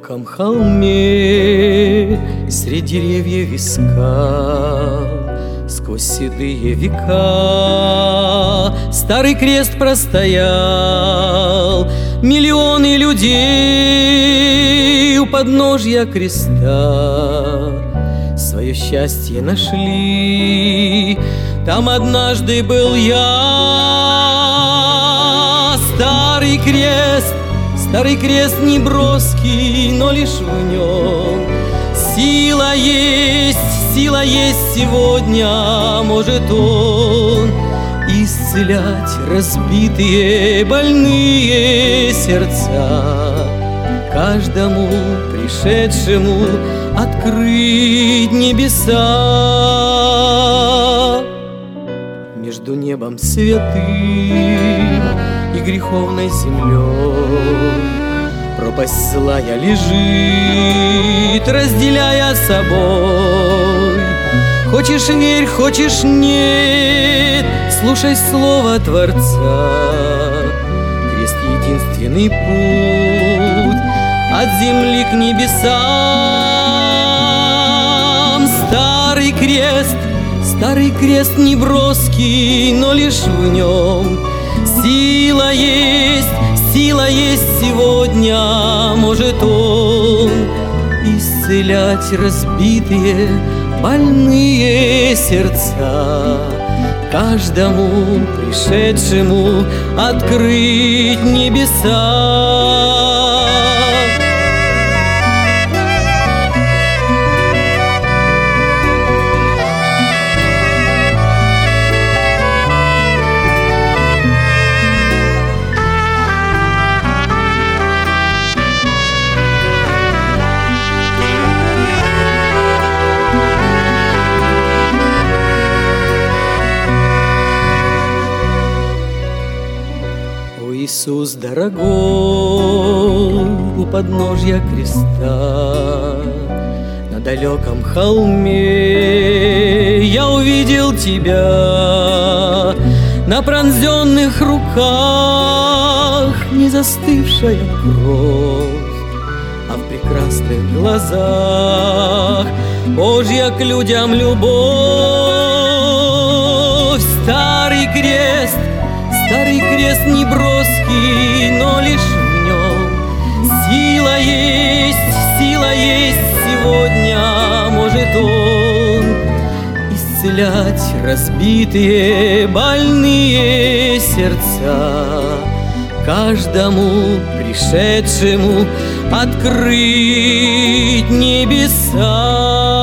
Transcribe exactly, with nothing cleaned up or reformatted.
далеком холме средь деревьев искал сквозь седые века старый крест простоял. Миллионы людей у подножья креста свое счастье нашли. Там однажды был я. Старый крест, старый крест не броский, но лишь в нем сила есть, сила есть сегодня. Может он исцелять разбитые, больные сердца, каждому пришедшему открыть небеса. Между небом святым и греховной землей пропасть злая лежит, разделяя собой. Хочешь верь, хочешь нет, слушай слово Творца. Крест — единственный путь от земли к небесам. Старый крест, старый крест не броский, но лишь в нем сила есть, сила есть сегодня. Может он исцелять разбитые, больные сердца, каждому пришедшему открыть небеса. Иисус дорогой, у подножья креста, на далеком холме я увидел тебя. На пронзенных руках не застывшая кровь, а в прекрасных глазах Божья к людям любовь. Старый крест, старый крест не броский, но лишь в нем сила есть, сила есть сегодня. Может он исцелять разбитые, больные сердца, каждому пришедшему открыть небеса.